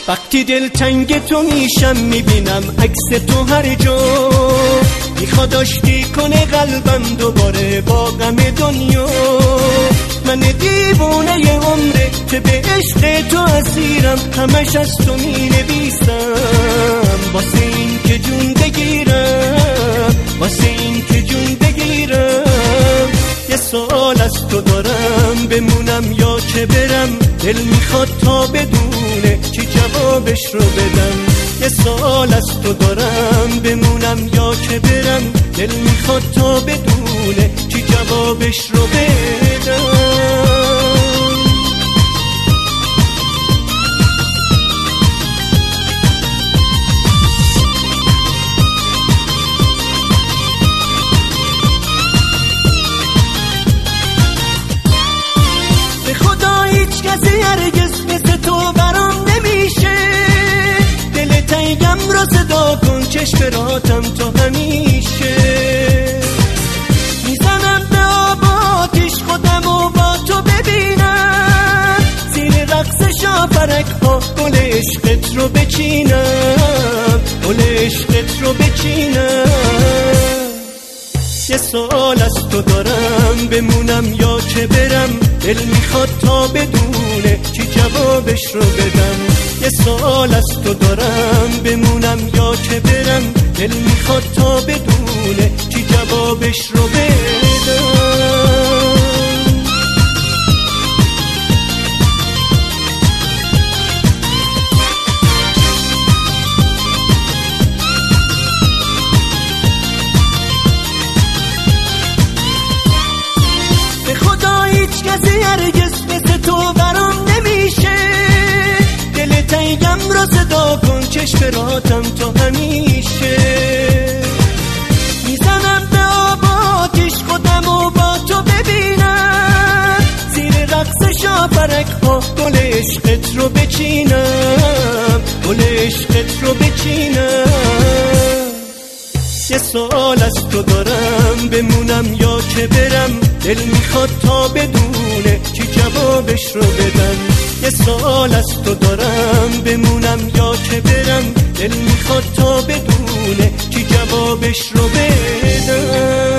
وقتی دل تنگ تو میشم میبینم عکس تو هر جا، میخواد آشتی کنه قلبم دوباره با غم دنیا. من دیوونه ی عمره که به عشق تو اسیرم، همش از تو مینویسم واسه این که جون بگیرم، واسه این که جون بگیرم. یه سوال از تو دارم، بمونم یا که برم؟ دل میخواد تا بدونه چی جوابش رو بدم. یه سوال از تو دارم، بمونم یا که برم؟ دل میخواد تا بدونه چی جوابش رو بدم. کسی هرگز مثل تو برام نمیشه، دل تنگم رو صدا کن، چشم راتم تا همیشه. میزنم به آب آتیش خودم و با تو ببینم، زیر رقص شاپرک ها گل عشقت رو بچینم، گل عشقت رو بچینم. یه سوال از تو دارم، بمونم یا که برم؟ دل میخواد تا بدونه چی جوابش رو بدم. یه سوال از تو دارم، بمونم یا که برم؟ دل میخواد تا بدونه چی جوابش رو بدم. کسی هرگز مثل تو برام نمیشه، دل تنگم رو صدا کن، چشم راتم تا همیشه. میزنم به آب آتیش خودم و با تو ببینم، زیر رقص شاپرک ها گل عشقت رو بچینم، گل عشقت رو بچینم. یه سوال از تو دارم، بمونم یا که برم؟ دل میخواد تا بدونه چی جوابش رو بدم. یه سوال از تو دارم، بمونم یا که برم؟ دل میخواد تا بدونه چی جوابش رو بدم.